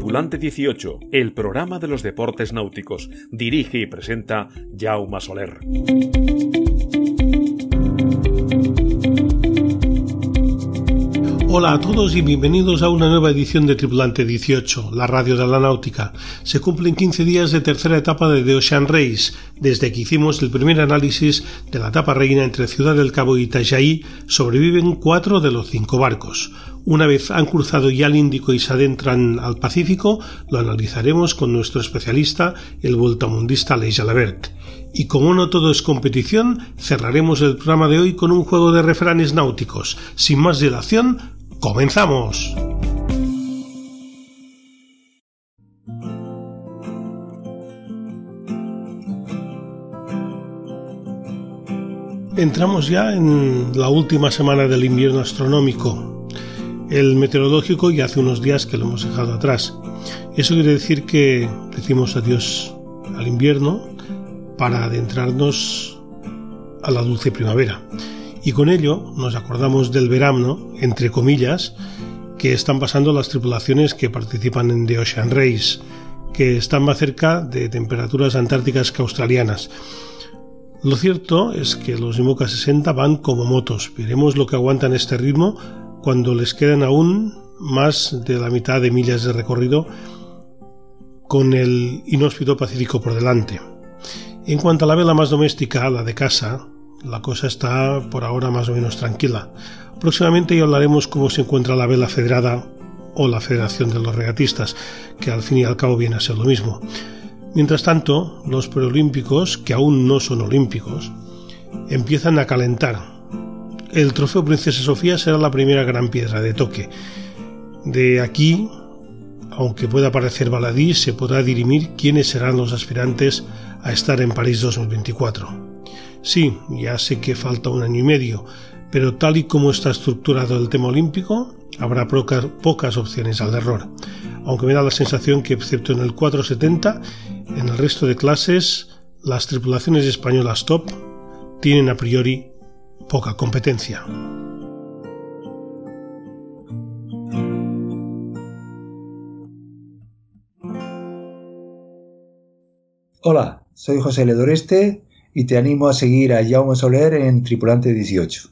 Tripulante 18, el programa de los deportes náuticos. Dirige y presenta Jaume Soler. Hola a todos y bienvenidos a una nueva edición de Tripulante 18, la radio de la náutica. Se cumplen 15 días de tercera etapa de The Ocean Race, desde que hicimos el primer análisis de la etapa reina entre Ciudad del Cabo y Itajaí. Sobreviven 4 de los 5 barcos. Una vez han cruzado ya el Índico y se adentran al Pacífico, lo analizaremos con nuestro especialista, el vueltamundista Aleix Gelabert. Y como no todo es competición, cerraremos el programa de hoy con un juego de refranes náuticos. Sin más dilación, ¡comenzamos! Entramos ya en la última semana del invierno astronómico. El meteorológico ya hace unos días que lo hemos dejado atrás. Eso quiere decir que decimos adiós al invierno para adentrarnos a la dulce primavera. Y con ello nos acordamos del verano, entre comillas, que están pasando las tripulaciones que participan en The Ocean Race, que están más cerca de temperaturas antárticas que australianas. Lo cierto es que los IMOCA 60 van como motos. Veremos lo que aguantan este ritmo cuando les quedan aún más de la mitad de millas de recorrido con el inhóspito Pacífico por delante. En cuanto a la vela más doméstica, la de casa, la cosa está por ahora más o menos tranquila. Próximamente ya hablaremos cómo se encuentra la vela federada o la Federación de los Regatistas, que al fin y al cabo viene a ser lo mismo. Mientras tanto, los preolímpicos, que aún no son olímpicos, empiezan a calentar. El trofeo Princesa Sofía será la primera gran piedra de toque. De aquí, aunque pueda parecer baladí, se podrá dirimir quiénes serán los aspirantes a estar en París 2024. Sí, ya sé que falta un año y medio, pero tal y como está estructurado el tema olímpico, habrá pocas opciones al error. Aunque me da la sensación que, excepto en el 470, en el resto de clases, las tripulaciones españolas top tienen a priori poca competencia. Hola, soy José Ledoreste y te animo a seguir a Jaume Soler en Tripulante 18.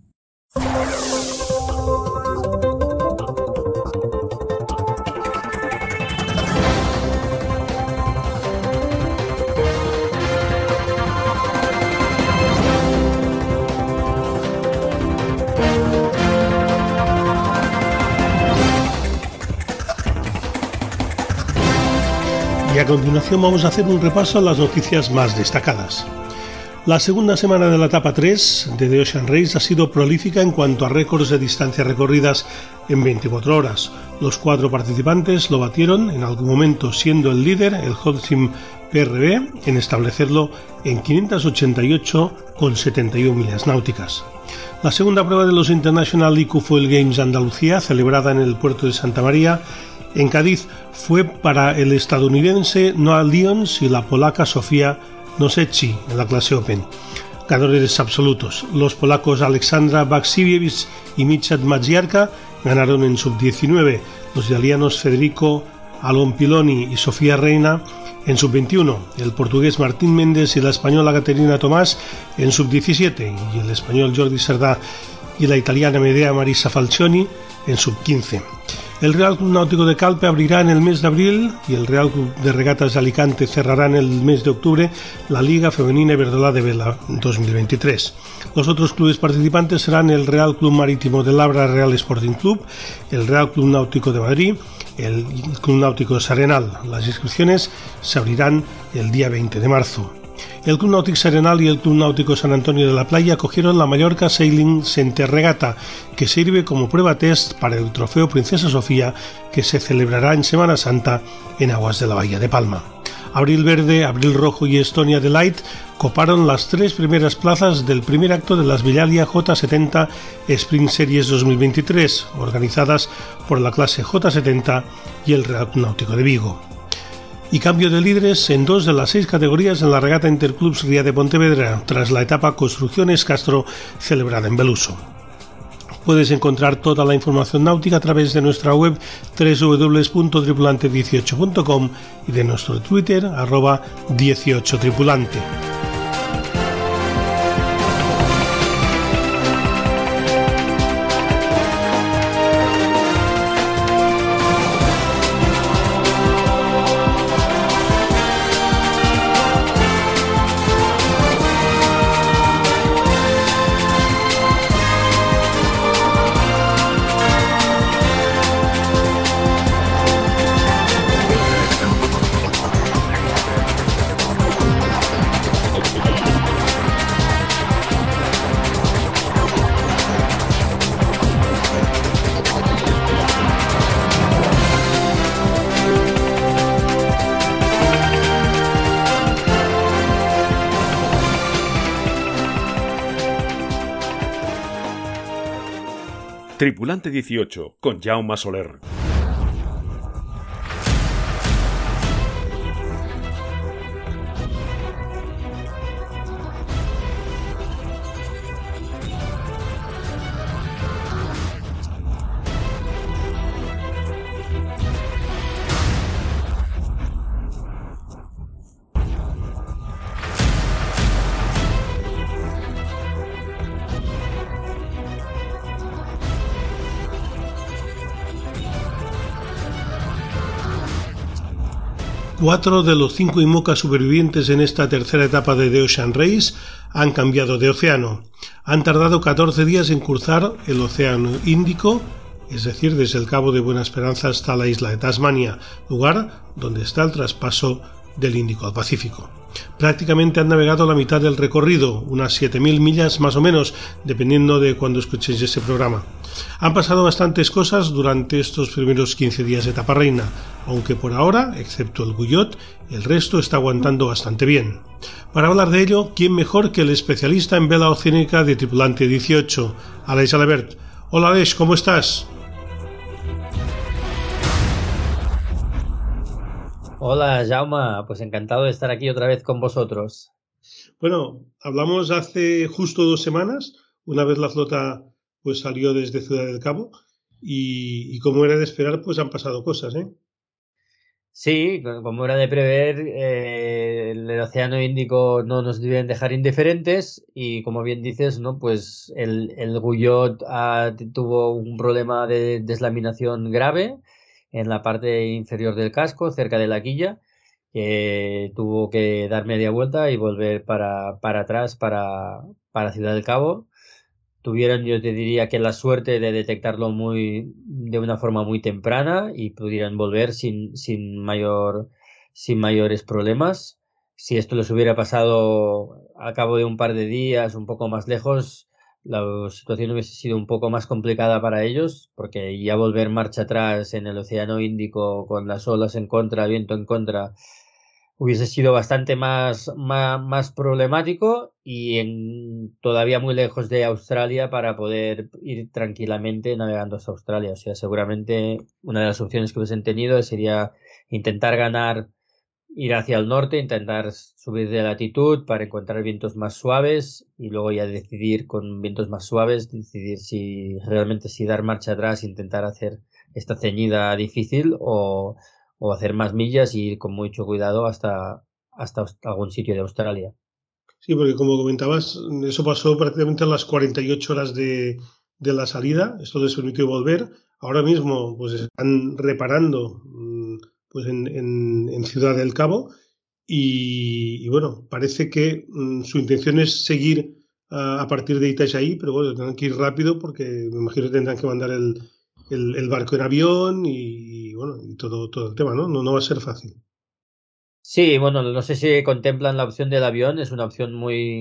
Y a continuación vamos a hacer un repaso a las noticias más destacadas. La segunda semana de la etapa 3 de The Ocean Race ha sido prolífica en cuanto a récords de distancias recorridas en 24 horas. Los 4 participantes lo batieron en algún momento, siendo el líder el Holcim PRB en establecerlo en 588,71 millas náuticas. La segunda prueba de los International IQ Fuel Games Andalucía, celebrada en el puerto de Santa María, en Cádiz, fue para el estadounidense Noah Lyons y la polaca Sofia Nosecki en la clase Open. Ganadores absolutos. Los polacos Aleksandra Baksiewicz y Michał Madziarka ganaron en sub-19. Los italianos Federico Alompiloni y Sofía Reina en sub-21. El portugués Martín Méndez y la española Caterina Tomás en sub-17. Y el español Jordi Cerdà y la italiana Medea Marisa Falcioni en sub-15. El Real Club Náutico de Calpe abrirá en el mes de abril y el Real Club de Regatas de Alicante cerrará en el mes de octubre la Liga Femenina Iberdrola de Vela 2023. Los otros clubes participantes serán el Real Club Marítimo de Labra Real Sporting Club, el Real Club Náutico de Madrid, el Club Náutico Sarenal. Las inscripciones se abrirán el día 20 de marzo. El Club Náutico Sarenal y el Club Náutico San Antonio de la Playa acogieron la Mallorca Sailing Center Regata, que sirve como prueba test para el trofeo Princesa Sofía, que se celebrará en Semana Santa en aguas de la Bahía de Palma. Abril Verde, Abril Rojo y Estonia Delight coparon las 3 primeras plazas del primer acto de las Villalia J70 Spring Series 2023, organizadas por la clase J70 y el Real Club Náutico de Vigo. Y cambio de líderes en 2 de las 6 categorías en la regata Interclubs Ría de Pontevedra, tras la etapa Construcciones Castro celebrada en Beluso. Puedes encontrar toda la información náutica a través de nuestra web www.tripulante18.com y de nuestro Twitter @18tripulante. Tripulante 18 con Jaume Soler. Cuatro de los 5 IMOCA supervivientes en esta tercera etapa de The Ocean Race han cambiado de océano. Han tardado 14 días en cruzar el Océano Índico, es decir, desde el Cabo de Buena Esperanza hasta la isla de Tasmania, lugar donde está el traspaso del Índico al Pacífico. Prácticamente han navegado la mitad del recorrido, unas 7.000 millas más o menos, dependiendo de cuando escuchéis este programa. Han pasado bastantes cosas durante estos primeros 15 días de etapa reina, aunque por ahora, excepto el Guyot, el resto está aguantando bastante bien. Para hablar de ello, ¿quién mejor que el especialista en vela oceánica de Tripulante 18, Aleix Alabert? Hola Aleix, ¿cómo estás? Hola Jaume, pues encantado de estar aquí otra vez con vosotros. Bueno, hablamos hace justo 2 semanas, una vez la flota pues salió desde Ciudad del Cabo y como era de esperar, pues han pasado cosas, ¿eh? Sí, como era de prever, el Océano Índico no nos deben dejar indiferentes y como bien dices, ¿no? Pues el Guyot tuvo un problema de deslaminación grave en la parte inferior del casco, cerca de la quilla, que tuvo que dar media vuelta y volver para atrás para Ciudad del Cabo. Tuvieron, yo te diría que la suerte de detectarlo de una forma muy temprana y pudieran volver sin mayores problemas. Si esto les hubiera pasado al cabo de un par de días, un poco más lejos, la situación hubiese sido un poco más complicada para ellos, porque ya volver marcha atrás en el Océano Índico con las olas en contra, viento en contra, hubiese sido bastante más problemático y todavía muy lejos de Australia para poder ir tranquilamente navegando hasta Australia. O sea, seguramente una de las opciones que hubiesen tenido sería intentar ir hacia el norte, intentar subir de latitud para encontrar vientos más suaves y luego ya decidir con vientos más suaves, decidir si realmente dar marcha atrás, intentar hacer esta ceñida difícil o hacer más millas y ir con mucho cuidado hasta algún sitio de Australia. Sí, porque como comentabas, eso pasó prácticamente a las 48 horas de la salida, esto les permitió volver. Ahora mismo pues están reparando pues en Ciudad del Cabo y bueno, parece que su intención es seguir a partir de Itajaí, pero bueno, tendrán que ir rápido porque me imagino que tendrán que mandar el barco en avión y bueno, y todo el tema, ¿no? No va a ser fácil. Sí, bueno, no sé si contemplan la opción del avión, es una opción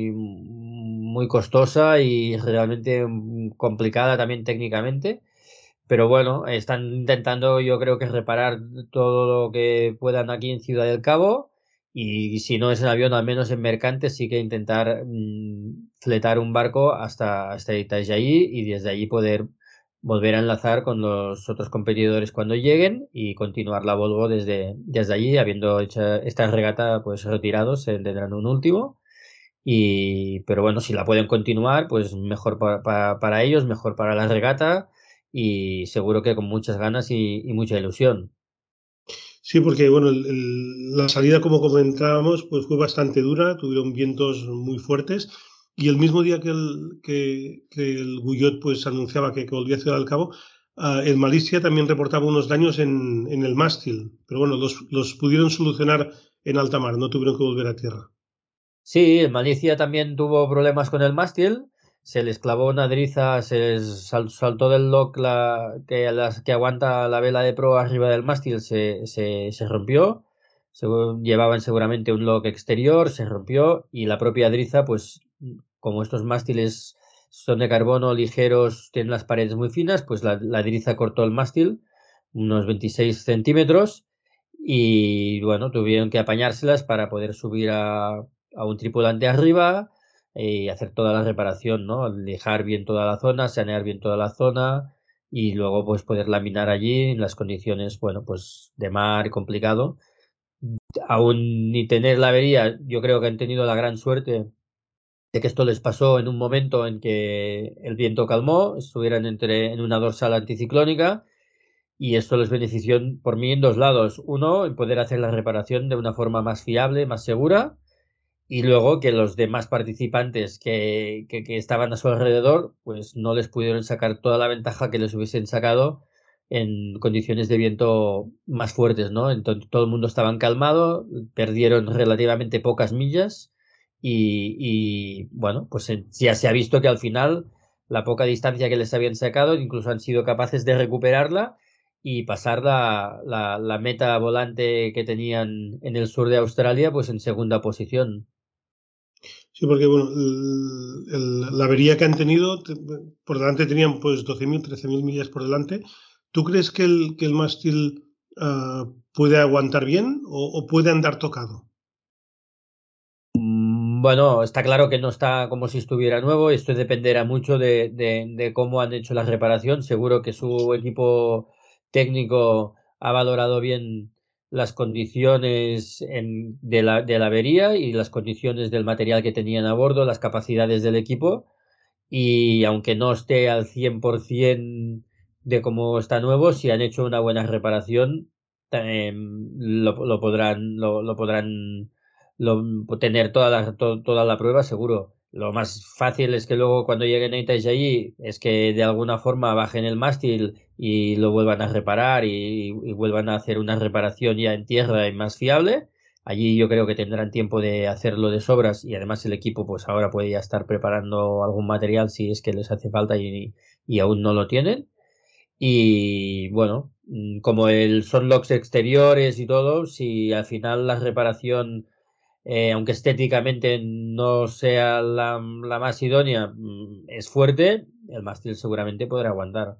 muy costosa y realmente complicada también técnicamente, pero bueno, están intentando yo creo que reparar todo lo que puedan aquí en Ciudad del Cabo y si no es en avión, al menos en mercante, sí que intentar fletar un barco hasta Itajaí y desde allí poder volver a enlazar con los otros competidores cuando lleguen y continuar la Volvo desde allí, habiendo hecho esta regata pues retirados, tendrán un último Pero bueno, si la pueden continuar, pues mejor para ellos, mejor para la regata y seguro que con muchas ganas y mucha ilusión. Sí, porque bueno, la salida, como comentábamos, pues fue bastante dura, tuvieron vientos muy fuertes y el mismo día que el Guyot pues anunciaba que volvía a Ciudad del Cabo, el Malicia también reportaba unos daños en el mástil, pero bueno, los pudieron solucionar en alta mar, no tuvieron que volver a tierra. Sí, el Malicia también tuvo problemas con el mástil. Se les clavó una driza, saltó del lock que aguanta la vela de proa arriba del mástil, se rompió. Llevaban seguramente un lock exterior, se rompió y la propia driza, pues como estos mástiles son de carbono ligeros, tienen las paredes muy finas, pues la driza cortó el mástil unos 26 centímetros y bueno, tuvieron que apañárselas para poder subir a un tripulante arriba y hacer toda la reparación, ¿no? Lijar bien toda la zona, sanear bien toda la zona y luego pues poder laminar allí en las condiciones, bueno, pues de mar complicado. Aún ni tener la avería, yo creo que han tenido la gran suerte de que esto les pasó en un momento en que el viento calmó, estuvieran en una dorsal anticiclónica y esto les benefició por mí en dos lados. Uno, en poder hacer la reparación de una forma más fiable, más segura y luego que los demás participantes que estaban a su alrededor, pues no les pudieron sacar toda la ventaja que les hubiesen sacado en condiciones de viento más fuertes, ¿no? Entonces todo el mundo estaba calmado, perdieron relativamente pocas millas bueno, pues ya se ha visto que al final la poca distancia que les habían sacado, incluso han sido capaces de recuperarla y pasar la meta volante que tenían en el sur de Australia, pues en segunda posición. Sí, porque bueno, la avería que han tenido, por delante tenían pues 12.000, 13.000 millas por delante. ¿Tú crees que el mástil puede aguantar bien o puede andar tocado? Bueno, está claro que no está como si estuviera nuevo. Esto dependerá mucho de cómo han hecho la reparación. Seguro que su equipo técnico ha valorado bien las condiciones de la avería y las condiciones del material que tenían a bordo, las capacidades del equipo. Y aunque no esté al 100% de cómo está nuevo, si han hecho una buena reparación, lo podrán tener toda la prueba seguro. Lo más fácil es que luego cuando lleguen a Itajaí allí es que de alguna forma bajen el mástil y lo vuelvan a reparar y vuelvan a hacer una reparación ya en tierra y más fiable. Allí yo creo que tendrán tiempo de hacerlo de sobras y además el equipo pues ahora puede ya estar preparando algún material si es que les hace falta y aún no lo tienen. Y bueno, como son locks exteriores y todo, si al final la reparación, aunque estéticamente no sea la más idónea, es fuerte, el mástil seguramente podrá aguantar.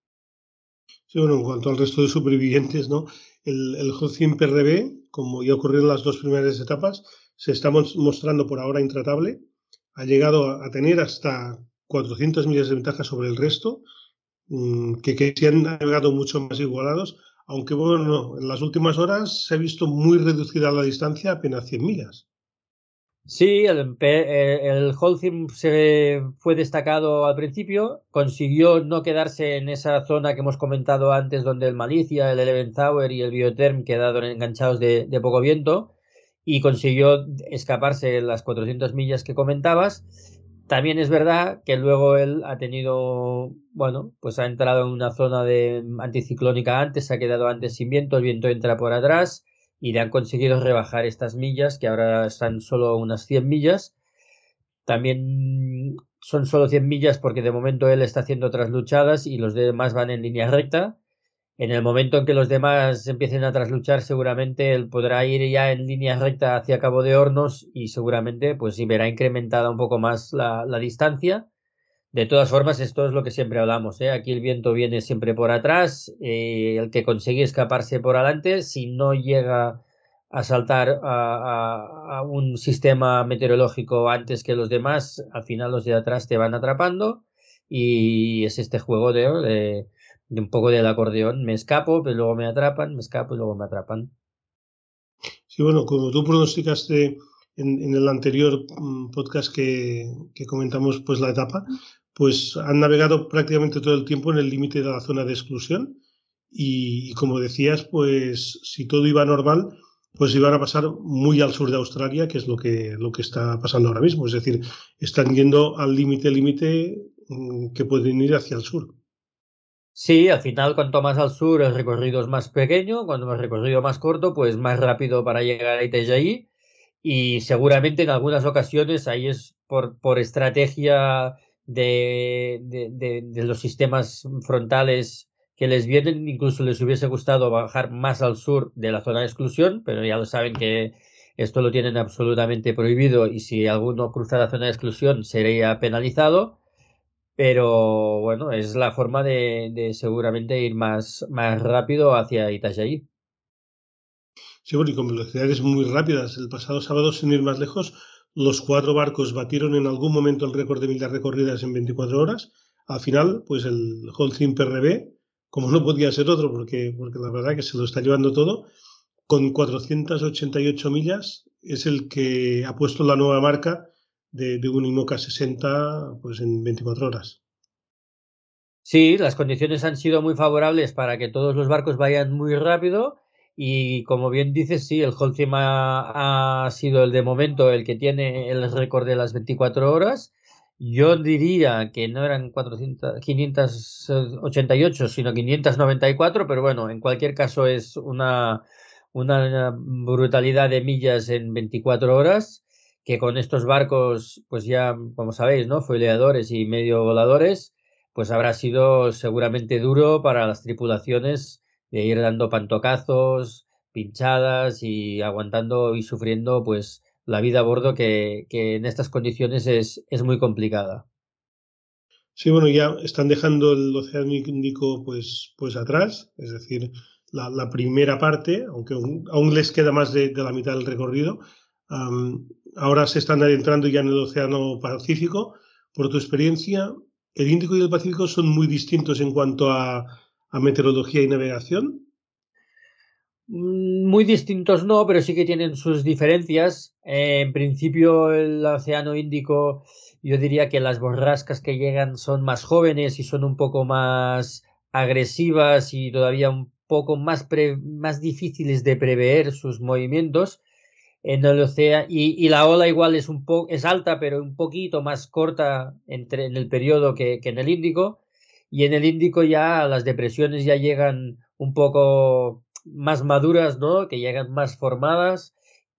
Sí, bueno, en cuanto al resto de supervivientes, ¿no? El Holcim PRB, como ya ocurrió en las dos primeras etapas, se está mostrando por ahora intratable. Ha llegado a tener hasta 400 millas de ventaja sobre el resto, que se han navegado mucho más igualados, aunque bueno, en las últimas horas se ha visto muy reducida la distancia, apenas 100 millas. Sí, el Holcim se fue destacado al principio, consiguió no quedarse en esa zona que hemos comentado antes, donde el Malicia, el Eleven Tower y el Biotherm quedaron enganchados de poco viento, y consiguió escaparse las 400 millas que comentabas. También es verdad que luego él ha tenido, bueno, pues ha entrado en una zona de anticiclónica antes, se ha quedado antes sin viento, el viento entra por atrás y le han conseguido rebajar estas millas, que ahora están solo unas 100 millas. También son solo 100 millas porque de momento él está haciendo otras luchadas y los demás van en línea recta. En el momento en que los demás empiecen a trasluchar, seguramente él podrá ir ya en línea recta hacia Cabo de Hornos y seguramente pues sí verá incrementada un poco más la distancia. De todas formas, esto es lo que siempre hablamos, ¿eh? Aquí el viento viene siempre por atrás, el que consigue escaparse por adelante, si no llega a saltar a un sistema meteorológico antes que los demás, al final los de atrás te van atrapando y es este juego de un poco del acordeón, me escapo, pero luego me atrapan, me escapo y luego me atrapan. Sí, bueno, como tú pronosticaste en el anterior podcast que comentamos pues la etapa, pues han navegado prácticamente todo el tiempo en el límite de la zona de exclusión y como decías, pues si todo iba normal, pues iban a pasar muy al sur de Australia, que es lo que está pasando ahora mismo. Es decir, están yendo al límite que pueden ir hacia el sur. Sí, al final cuanto más al sur el recorrido es más pequeño, cuando el recorrido más corto, pues más rápido para llegar a Itajaí y seguramente en algunas ocasiones ahí es por estrategia de los sistemas frontales que les vienen, incluso les hubiese gustado bajar más al sur de la zona de exclusión, pero ya lo saben que esto lo tienen absolutamente prohibido y si alguno cruza la zona de exclusión sería penalizado. Pero bueno, es la forma de seguramente ir más rápido hacia Itajaí. Sí, bueno, y con velocidades muy rápidas. El pasado sábado, sin ir más lejos, los 4 barcos batieron en algún momento el récord de millas recorridas en 24 horas. Al final, pues el Holcim PRB, como no podía ser otro, porque la verdad que se lo está llevando todo, con 488 millas, es el que ha puesto la nueva marca de un IMOCA 60 pues en 24 horas. Sí, las condiciones han sido muy favorables para que todos los barcos vayan muy rápido y como bien dices, sí, el Holcim ha sido el de momento el que tiene el récord de las 24 horas. Yo diría que no eran 588, sino 594, pero bueno, en cualquier caso es una brutalidad de millas en 24 horas, que con estos barcos, pues ya, como sabéis, ¿no? Foileadores y medio voladores pues habrá sido seguramente duro para las tripulaciones de ir dando pantocazos, pinchadas y aguantando y sufriendo pues la vida a bordo que en estas condiciones es muy complicada. Sí, bueno, ya están dejando el Océano Índico pues atrás, es decir, la primera parte, aunque aún les queda más de la mitad del recorrido. Ahora se están adentrando ya en el Océano Pacífico. Por tu experiencia, ¿el Índico y el Pacífico son muy distintos en cuanto a meteorología y navegación? Muy distintos no, pero sí que tienen sus diferencias. En principio, el Océano Índico, yo diría que las borrascas que llegan son más jóvenes y son un poco más agresivas y todavía un poco más difíciles de prever sus movimientos. En el océano, y la ola igual es alta, pero un poquito más corta en el periodo que en el Índico. Y en el Índico ya las depresiones ya llegan un poco más maduras, ¿no? Que llegan más formadas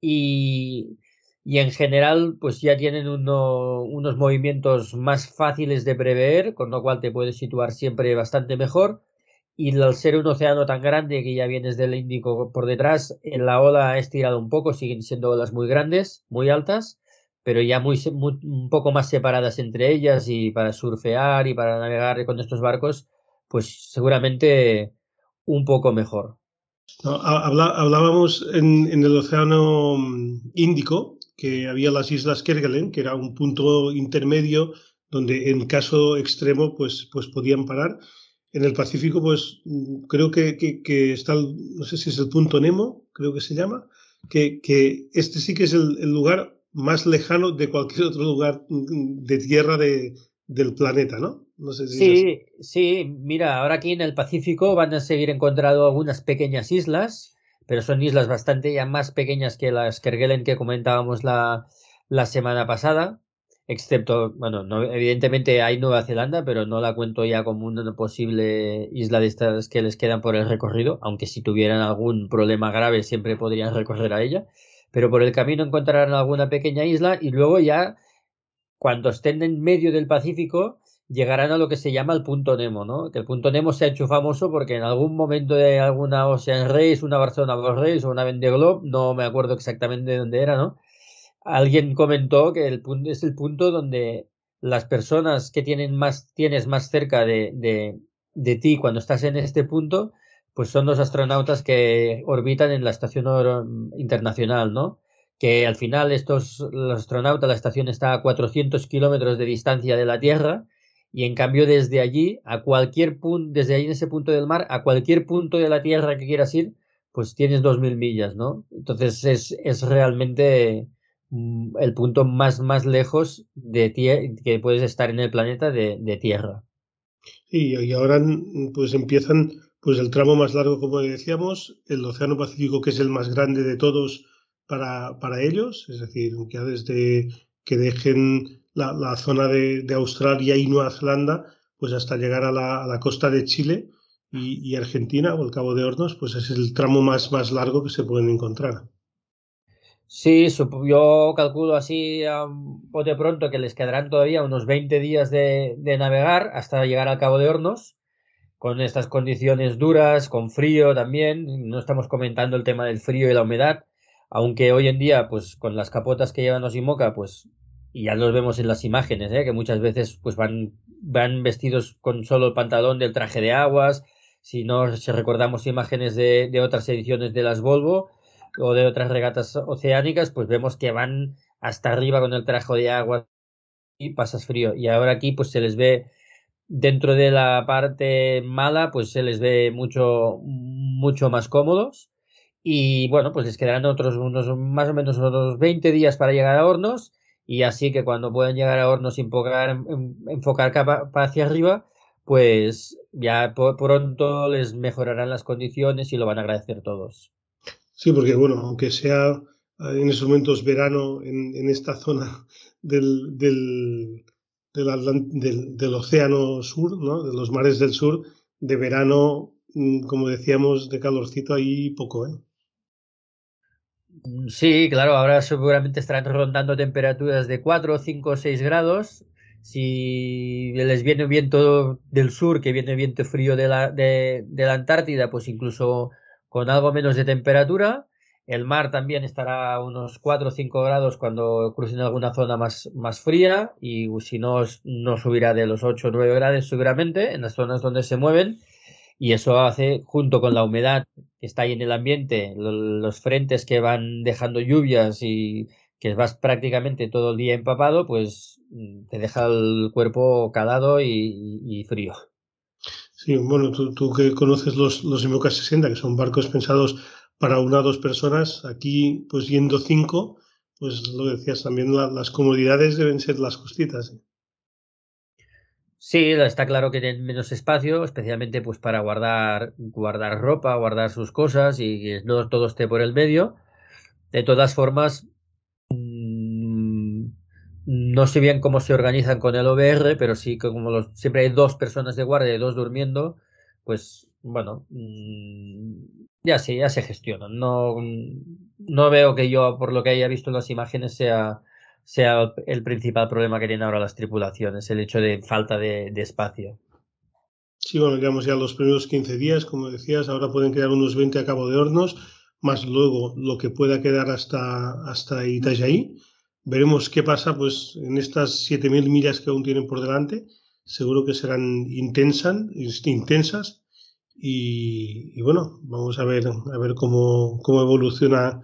y, y en general pues ya tienen unos movimientos más fáciles de prever, con lo cual te puedes situar siempre bastante mejor. Y al ser un océano tan grande que ya vienes del Índico por detrás, en la ola ha estirado un poco, siguen siendo olas muy grandes, muy altas, pero ya un poco más separadas entre ellas y para surfear y para navegar con estos barcos, pues seguramente un poco mejor. No, hablábamos en el Océano Índico que había las Islas Kerguelen, que era un punto intermedio donde en caso extremo pues podían parar. En el Pacífico pues creo que está, no sé si es el punto Nemo, creo que se llama, que este sí que es el lugar más lejano de cualquier otro lugar de tierra del planeta, ¿no? No sé si es así. Sí, sí, mira, ahora aquí en el Pacífico van a seguir encontrando algunas pequeñas islas, pero son islas bastante ya más pequeñas que las Kerguelen que comentábamos la semana pasada, excepto, bueno, no, evidentemente hay Nueva Zelanda, pero no la cuento ya como una posible isla de estas que les quedan por el recorrido, aunque si tuvieran algún problema grave siempre podrían recorrer a ella, pero por el camino encontrarán alguna pequeña isla y luego ya cuando estén en medio del Pacífico, llegarán a lo que se llama el punto Nemo, ¿no? Que el punto Nemo se ha hecho famoso porque en algún momento de alguna Ocean Race, una Barcelona World Race o una Vendée Globe, no me acuerdo exactamente de dónde era, ¿no? Alguien comentó que el punto es el punto donde las personas que tienes más cerca de ti cuando estás en este punto, pues son los astronautas que orbitan en la estación internacional, ¿no? Que al final los astronautas, la estación está a 400 kilómetros de distancia de la Tierra y en cambio desde allí, desde ahí en ese punto del mar, a cualquier punto de la Tierra que quieras ir, pues tienes 2000 millas, ¿no? Entonces es realmente el punto más lejos que puedes estar en el planeta de Tierra. Y ahora pues empiezan pues el tramo más largo, como decíamos, el Océano Pacífico, que es el más grande de todos para ellos, es decir, ya desde que dejen la zona de Australia y Nueva Zelanda, pues hasta llegar a la costa de Chile y Argentina o el Cabo de Hornos, pues es el tramo más largo que se pueden encontrar. Sí, yo calculo así bote pronto que les quedarán todavía unos 20 días de navegar hasta llegar al Cabo de Hornos, con estas condiciones duras, con frío también. No estamos comentando el tema del frío y la humedad, aunque hoy en día, pues con las capotas que llevan los IMOCA, pues, y ya los vemos en las imágenes, que muchas veces pues van vestidos con solo el pantalón del traje de aguas. Si recordamos imágenes de otras ediciones de las Volvo o de otras regatas oceánicas, pues vemos que van hasta arriba con el traje de agua y pasas frío. Y ahora aquí pues se les ve dentro de la parte mala, pues se les ve mucho más cómodos. Y bueno, pues les quedarán unos más o menos unos 20 días para llegar a Hornos. Y así que cuando puedan llegar a Hornos y enfocar hacia arriba, pues ya pronto les mejorarán las condiciones y lo van a agradecer todos. Sí, porque bueno, aunque sea en esos momentos verano en esta zona del, del, del océano sur, ¿no? De los mares del sur, de verano, como decíamos, de calorcito ahí poco, ¿eh? Sí, claro, ahora seguramente estarán rondando temperaturas de 4, 5, 6 grados. Si les viene viento del sur, que viene viento frío de la Antártida, pues incluso con algo menos de temperatura. El mar también estará a unos 4 o 5 grados cuando crucen alguna zona más fría, y si no, no subirá de los 8 o 9 grados seguramente en las zonas donde se mueven. Y eso hace, junto con la humedad que está ahí en el ambiente, los frentes que van dejando lluvias y que vas prácticamente todo el día empapado, pues te deja el cuerpo calado y frío. Sí, bueno, tú que conoces los IMOCA 60, que son barcos pensados para una o dos personas, aquí pues yendo cinco, pues lo decías también, las comodidades deben ser las justitas, ¿eh? Sí, está claro que tienen menos espacio, especialmente pues para guardar ropa, guardar sus cosas y que no todo esté por el medio. De todas formas, no sé bien cómo se organizan con el OBR, pero sí que como siempre hay dos personas de guardia y dos durmiendo, pues bueno, ya se gestionan. No veo que yo, por lo que haya visto en las imágenes, sea el principal problema que tienen ahora las tripulaciones, el hecho de falta de espacio. Sí, bueno, llevamos ya los primeros 15 días, como decías, ahora pueden quedar unos 20 a Cabo de Hornos, más luego lo que pueda quedar hasta Itajaí. Veremos qué pasa pues en estas 7.000 millas que aún tienen por delante. Seguro que serán intensas y bueno, vamos a ver cómo evoluciona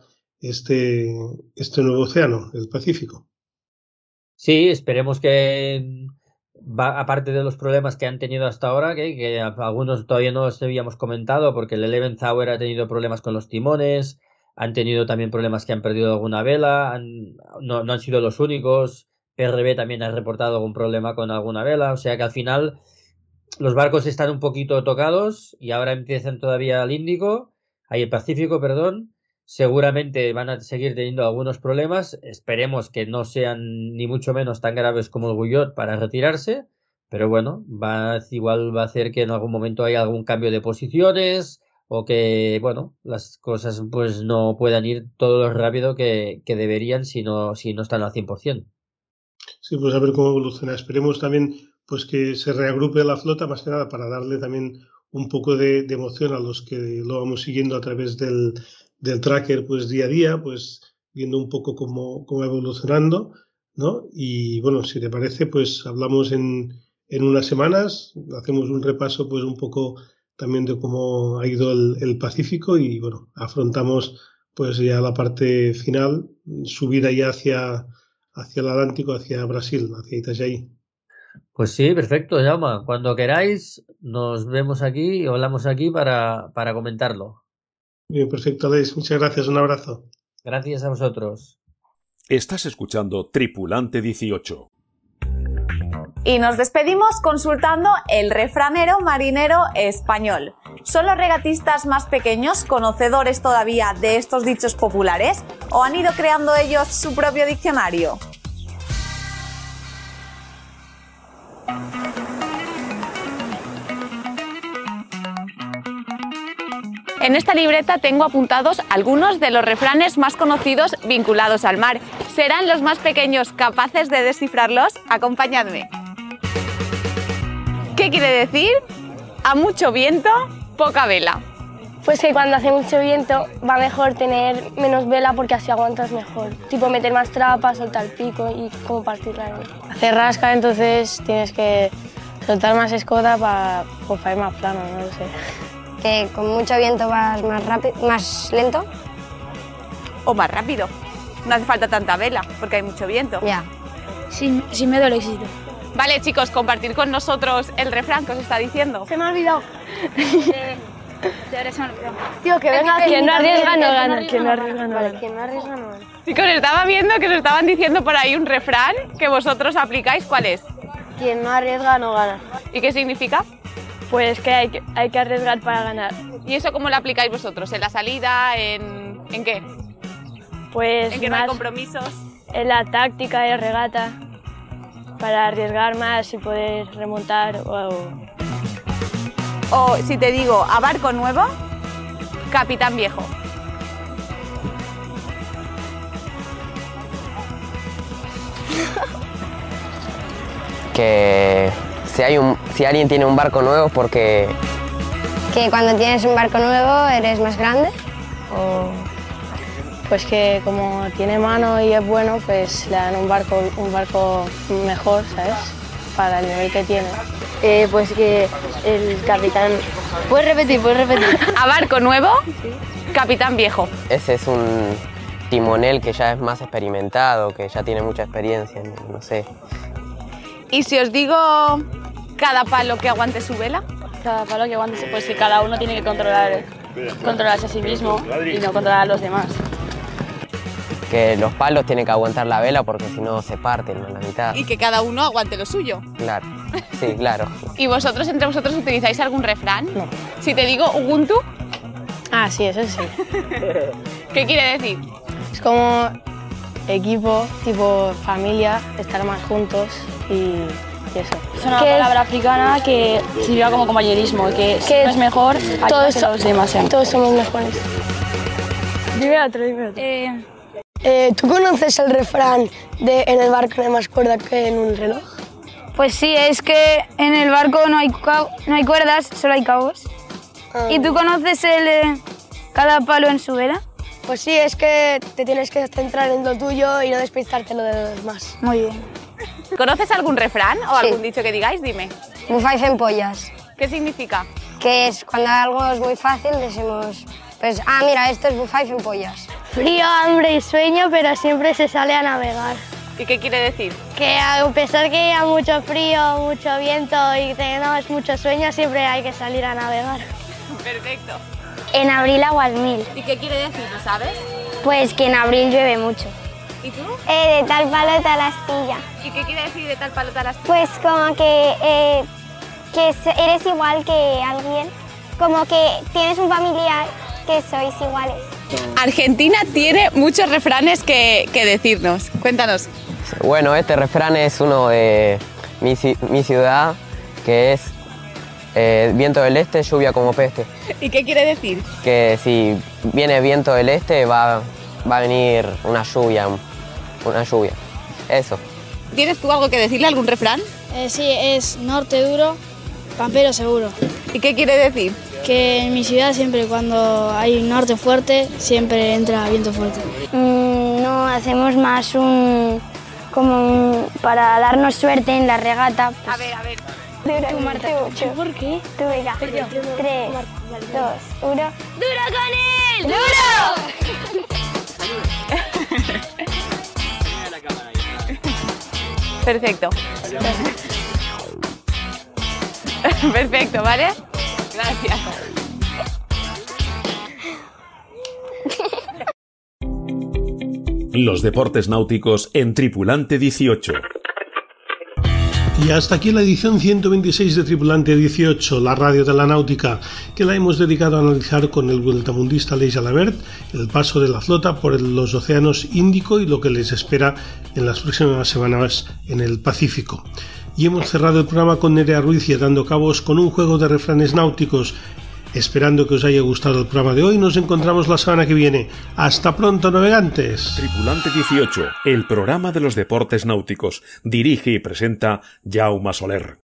este nuevo océano, el Pacífico. Sí, esperemos que aparte de los problemas que han tenido hasta ahora, que algunos todavía no los habíamos comentado, porque el Eleven Hour ha tenido problemas con los timones, han tenido también problemas que han perdido alguna vela, no han sido los únicos. PRB también ha reportado algún problema con alguna vela, o sea que al final los barcos están un poquito tocados y ahora empiezan todavía el Pacífico, perdón. Seguramente van a seguir teniendo algunos problemas. Esperemos que no sean ni mucho menos tan graves como el Guyot para retirarse. Pero bueno, igual va a hacer que en algún momento haya algún cambio de posiciones o que, bueno, las cosas pues no puedan ir todo lo rápido que deberían si no están al 100%. Sí, pues a ver cómo evoluciona. Esperemos también pues que se reagrupe la flota, más que nada para darle también un poco de emoción a los que lo vamos siguiendo a través del tracker pues día a día, pues viendo un poco cómo va evolucionando, ¿no? Y bueno, si te parece, pues hablamos en unas semanas, hacemos un repaso pues un poco también de cómo ha ido el Pacífico y bueno, afrontamos pues ya la parte final, subida ya hacia el Atlántico, hacia Brasil, hacia Itajaí. Pues sí, perfecto, Jaume. Cuando queráis, nos vemos aquí y hablamos aquí para comentarlo. Bien, perfecto, Alex. Muchas gracias. Un abrazo. Gracias a vosotros. Estás escuchando Tripulante 18. Y nos despedimos consultando el refranero marinero español. ¿Son los regatistas más pequeños conocedores todavía de estos dichos populares? ¿O han ido creando ellos su propio diccionario? En esta libreta tengo apuntados algunos de los refranes más conocidos vinculados al mar. ¿Serán los más pequeños capaces de descifrarlos? Acompañadme. ¿Qué quiere decir? A mucho viento, poca vela. Pues que cuando hace mucho viento va mejor tener menos vela porque así aguantas mejor. Tipo meter más trapa, soltar el pico y como partirla. Hace rasca, entonces tienes que soltar más escoda para ir más plano, no lo sé. Que con mucho viento vas más rápido, más lento. O más rápido. No hace falta tanta vela porque hay mucho viento. Ya. Sin miedo al éxito. Vale, chicos, compartir con nosotros el refrán que os está diciendo. Se me ha olvidado. Tío, que venga, quien no arriesga no gana. Quien no arriesga no gana. Quien no arriesga no gana. Chicos, estaba viendo que os estaban diciendo por ahí un refrán que vosotros aplicáis. ¿Cuál es? Quien no arriesga no gana. ¿Y qué significa? Pues que hay que arriesgar para ganar. ¿Y eso cómo lo aplicáis vosotros? ¿En la salida? ¿En qué? Pues ¿En que no hay compromisos? En la táctica de regata, para arriesgar más y poder remontar. O si te digo, a barco nuevo, capitán viejo. Que si alguien tiene un barco nuevo es porque... Que cuando tienes un barco nuevo eres más grande. O pues que como tiene mano y es bueno, pues le dan un barco mejor, ¿sabes? Para el nivel que tiene. Pues que el capitán... ¿Puedes repetir? A barco nuevo, sí. Capitán viejo. Ese es un timonel que ya es más experimentado, que ya tiene mucha experiencia, no sé. ¿Y si os digo cada palo que aguante su vela? Cada palo que aguante, pues si cada uno tiene que controlarse a sí mismo y no controlar a los demás. Que los palos tienen que aguantar la vela porque si no se parten a la mitad. Y que cada uno aguante lo suyo. Claro, sí, claro. ¿Y vosotros, entre vosotros, utilizáis algún refrán? No. Si te digo Ubuntu... Ah, sí, eso sí. ¿Qué quiere decir? Es como equipo, tipo familia, estar más juntos y eso. Es una palabra africana que sirve como compañerismo, que si uno es mejor, todos los demás. Todos somos mejores. Dime otro. ¿Tú conoces el refrán de en el barco no hay más cuerda que en un reloj? Pues sí, es que en el barco no hay cuerdas, solo hay cabos. ¿Y tú conoces cada palo en su vela? Pues sí, es que te tienes que centrar en lo tuyo y no despistarte lo de los demás. Muy bien. ¿Conoces algún refrán o algún dicho que digáis? Dime. Bufáis en pollas. ¿Qué significa? Que es cuando algo es muy fácil decimos, pues, mira, esto es bufáis en pollas. Frío, hambre y sueño, pero siempre se sale a navegar. ¿Y qué quiere decir? Que a pesar que haya mucho frío, mucho viento y tenemos mucho sueño, siempre hay que salir a navegar. Perfecto. En abril agua al mil. ¿Y qué quiere decir, lo sabes? Pues que en abril llueve mucho. ¿Y tú? De tal palo tal astilla. ¿Y qué quiere decir de tal palo tal astilla? Pues como que eres igual que alguien, como que tienes un familiar que sois iguales. Argentina tiene muchos refranes que decirnos. Cuéntanos. Bueno, este refrán es uno de mi ciudad, que es viento del este, lluvia como peste. ¿Y qué quiere decir? Que si viene viento del este va a venir una lluvia. Eso. ¿Tienes tú algo que decirle, algún refrán? Sí, es norte duro, pampero seguro. ¿Y qué quiere decir? Que en mi ciudad siempre cuando hay un norte fuerte, siempre entra viento fuerte. No, hacemos más para darnos suerte en la regata. Pues... A ver. Duro, Marte, mucho. ¿Por qué? Tú, venga. 3, 2, 1. ¡Duro con él! ¡Duro! Perfecto. Perfecto, ¿vale? Gracias. Los deportes náuticos en Tripulante 18. Y hasta aquí la edición 126 de Tripulante 18, la radio de la náutica, que la hemos dedicado a analizar con el vueltamundista Aleix Alabert el paso de la flota por los océanos Índico y lo que les espera en las próximas semanas en el Pacífico. Y hemos cerrado el programa con Nerea Ruiz y atando cabos con un juego de refranes náuticos. Esperando que os haya gustado el programa de hoy, nos encontramos la semana que viene. ¡Hasta pronto, navegantes! Tripulante 18, el programa de los deportes náuticos. Dirige y presenta Jaume Soler.